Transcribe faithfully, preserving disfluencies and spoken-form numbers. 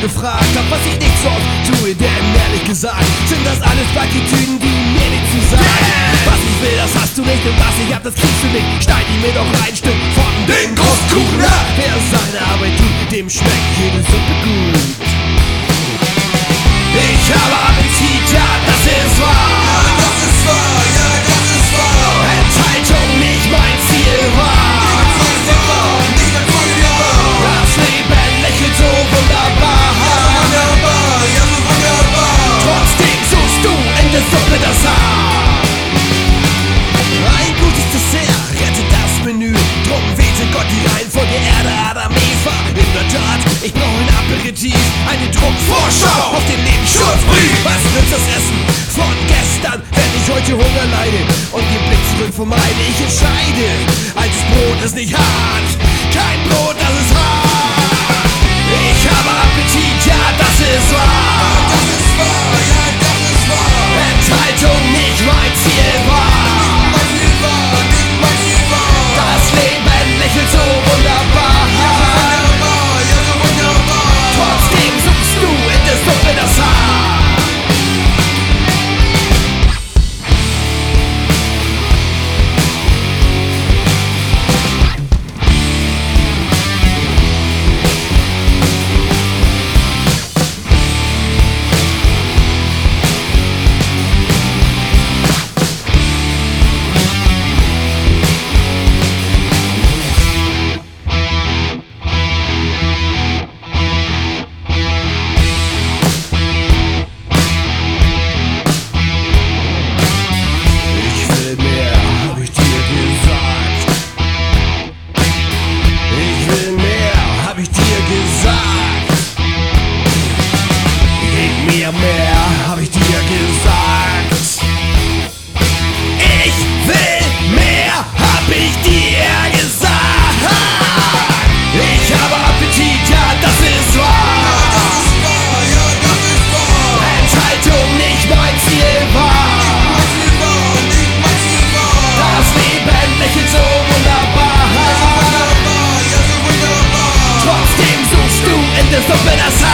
gefragt hab, was ich nicht so oft tue, denn ehrlich gesagt sind das alles Plattitüden, die mir nicht zu sagen. Was ich will, das hast du nicht, und was ich hab, das kriegst du nicht. Schneid ich mir doch ein Stück von den Großkuchen ab. Wer seine Arbeit tut, dem schmeckt jede Suppe gut. Ich habe Appetit, ja, das ist wahr. Ja, das ist wahr, ja, das ist wahr. Enthaltung nicht mein Ziel war. Nicht mein Ziel war. Das Leben lächelt so wunderbar. Ja, so wunderbar, ja, so wunderbar. Trotzdem suchst du in der Suppe das Haar. Ein gutes Dessert rettet das Menü. Drum wählte Gott die Reihenfolge Erde, Adam, Eva. In der Tat, ich brauche ein Aperitif, eine Druckvorschau auf den Lebensschutzbrief. Was nützt das Essen von gestern, wenn ich heute Hunger leide und den Blick zurück vermeide? Ich entscheide, altes Brot ist nicht hart, kein Brot, das ist hart. Ich habe Appetit, ja, das ist wahr. Das ist wahr, ja, das ist wahr. Enthaltung nicht mein Ziel war. Mein Ziel war, nicht mein Ziel war. Das Leben lächelt so wunderbar. Wunderbar, ja, so wunderbar. Trotzdem suchst du in der Suppe das Haar. Mehr hab ich dir gesagt. Ich will mehr, hab ich dir gesagt. Ich habe Appetit, ja, das ist wahr. Das ist wahr, ja, das ist wahr. Enthaltung nicht mein Ziel war. Mein Ziel war, nicht mein Ziel war. Das Leben lächelt so wunderbar. Ja, so wunderbar, ja, so wunderbar. Trotzdem suchst du in der Suppe das Haar.